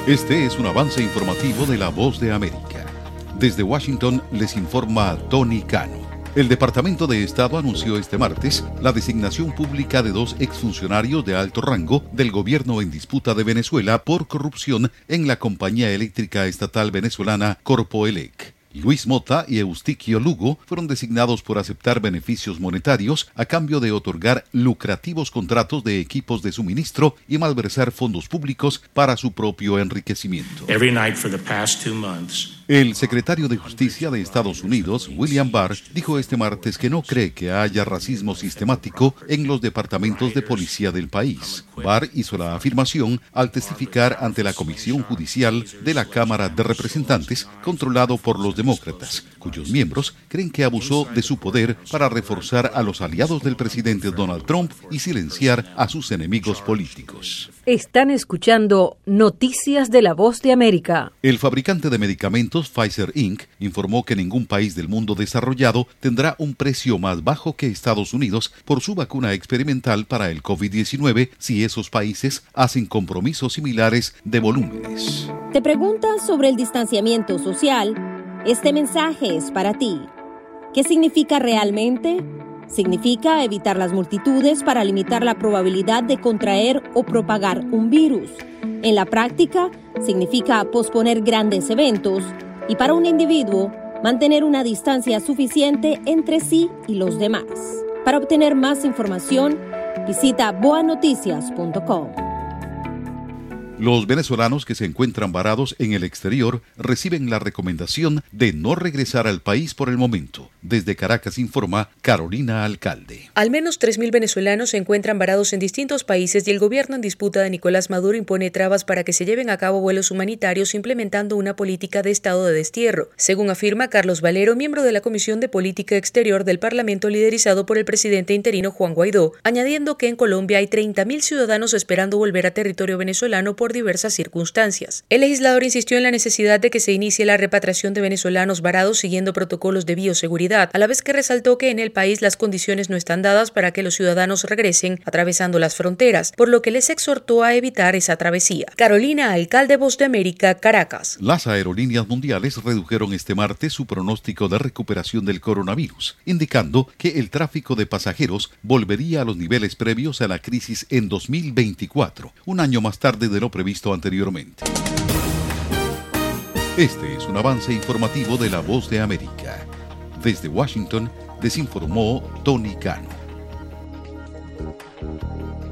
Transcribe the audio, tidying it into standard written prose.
Este es un avance informativo de La Voz de América. Desde Washington les informa Tony Cano. El Departamento de Estado anunció este martes la designación pública de 2 exfuncionarios de alto rango del gobierno en disputa de Venezuela por corrupción en la compañía eléctrica estatal venezolana Corpoelec. Luis Mota y Eustiquio Lugo fueron designados por aceptar beneficios monetarios a cambio de otorgar lucrativos contratos de equipos de suministro y malversar fondos públicos para su propio enriquecimiento. El secretario de Justicia de Estados Unidos, William Barr, dijo este martes que no cree que haya racismo sistemático en los departamentos de policía del país. Barr hizo la afirmación al testificar ante la Comisión Judicial de la Cámara de Representantes, controlado por los demócratas, cuyos miembros creen que abusó de su poder para reforzar a los aliados del presidente Donald Trump y silenciar a sus enemigos políticos. Están escuchando Noticias de La Voz de América. El fabricante de medicamentos Pfizer Inc. informó que ningún país del mundo desarrollado tendrá un precio más bajo que Estados Unidos por su vacuna experimental para el COVID-19 si esos países hacen compromisos similares de volúmenes. ¿Te preguntas sobre el distanciamiento social? Este mensaje es para ti. ¿Qué significa realmente? Significa evitar las multitudes para limitar la probabilidad de contraer o propagar un virus. En la práctica, significa posponer grandes eventos y para un individuo, mantener una distancia suficiente entre sí y los demás. Para obtener más información, visita boanoticias.com. Los venezolanos que se encuentran varados en el exterior reciben la recomendación de no regresar al país por el momento. Desde Caracas informa Carolina Alcalde. Al menos 3.000 venezolanos se encuentran varados en distintos países y el gobierno en disputa de Nicolás Maduro impone trabas para que se lleven a cabo vuelos humanitarios implementando una política de estado de destierro, según afirma Carlos Valero, miembro de la Comisión de Política Exterior del Parlamento liderizado por el presidente interino Juan Guaidó, añadiendo que en Colombia hay 30.000 ciudadanos esperando volver a territorio venezolano por diversas circunstancias. El legislador insistió en la necesidad de que se inicie la repatriación de venezolanos varados siguiendo protocolos de bioseguridad, a la vez que resaltó que en el país las condiciones no están dadas para que los ciudadanos regresen atravesando las fronteras, por lo que les exhortó a evitar esa travesía. Carolina Alcalde, Voz de América, Caracas. Las aerolíneas mundiales redujeron este martes su pronóstico de recuperación del coronavirus, indicando que el tráfico de pasajeros volvería a los niveles previos a la crisis en 2024, un año más tarde de lo previsto anteriormente. Este es un avance informativo de La Voz de América. Desde Washington, les informó Tony Cano.